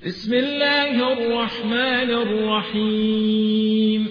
بسم الله الرحمن الرحيم.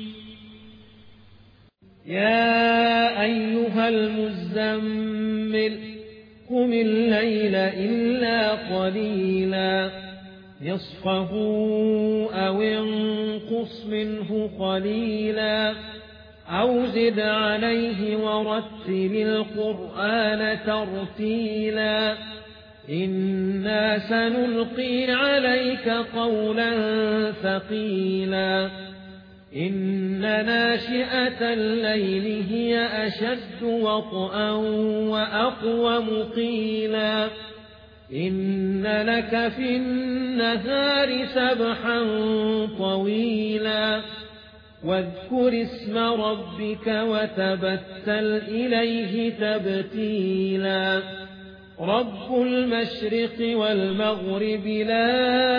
يا أيها المزمل قم الليل إلا قليلا نصفه أو انقص منه قليلا أو زد عليه ورتل القرآن ترتيلا إنا سنلقي عليك قولا ثقيلا إن ناشئة الليل هي أشد وطئا وأقوم قيلا إن لك في النهار سبحا طويلا واذكر اسم ربك وتبتل إليه تبتيلا رب المشرق والمغرب لا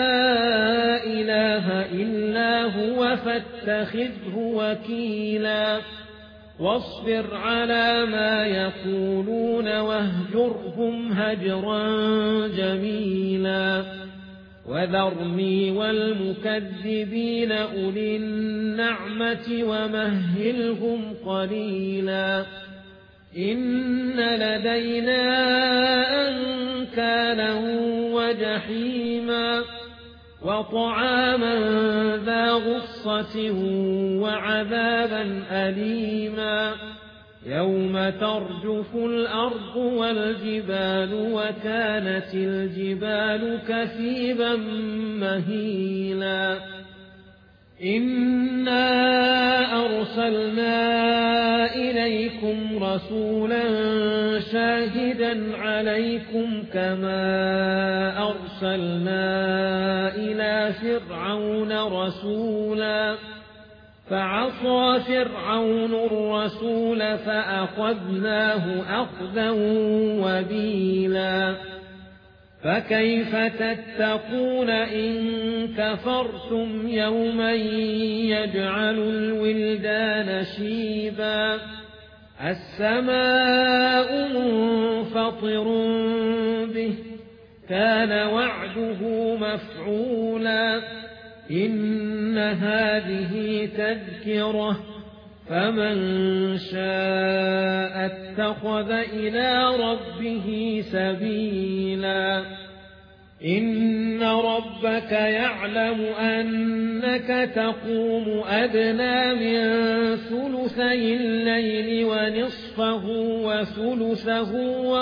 إله إلا هو فاتخذه وكيلا واصبر على ما يقولون واهجرهم هجرا جميلا وذرني والمكذبين أولي النعمة ومهلهم قليلا إن لدينا أنكالا وجحيما وطعاما ذا غصة وعذابا أليما يوم ترجف الأرض والجبال وكانت الجبال كثيبا مهيلا إنا أرسلنا إليكم رسولا شاهدا عليكم كما أرسلنا إلى فرعون رسولا فعصى فرعون الرسول فأخذناه أخذا وبيلا فكيف تتقون إن كفرتم يوما يجعل الولدان شيبا السماء منفطر به كان وعده مفعولا إن هذه تذكرة فمن شاء اتخذ إلى ربه سبيلا إن ربك يعلم أنك تقوم أدنى من ثلثي الليل ونصفه وثلثه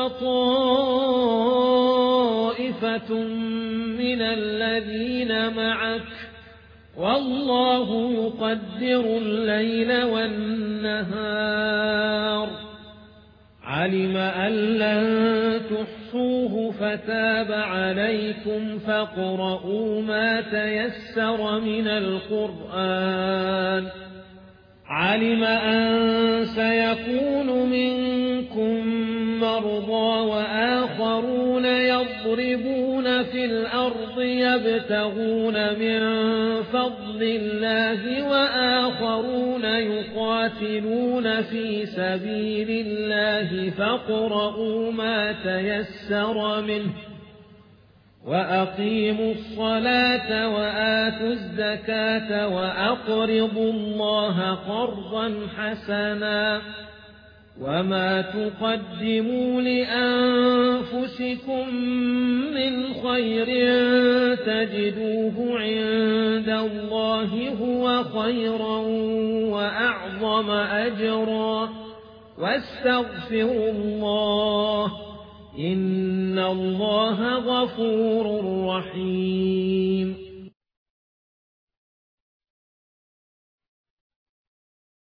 وطائفة من الذين معك والله يقدر الليل والنهار علم أن لن تحصوه فتاب عليكم فاقرؤوا ما تيسر من القرآن علم أن سيكون منكم مرضى وآخرون يضربون في الأرض يبتغون من فضل الله وآخرون يقاتلون في سبيل الله فاقرؤوا ما تيسر منه وأقيموا الصلاة وآتوا الزكاة وأقرضوا الله قرضا حسنا وما تقدموا لأنفسكم من خير تجدوه عند الله هو خيرا وأعظم أجرا واستغفروا الله إن الله غفور رحيم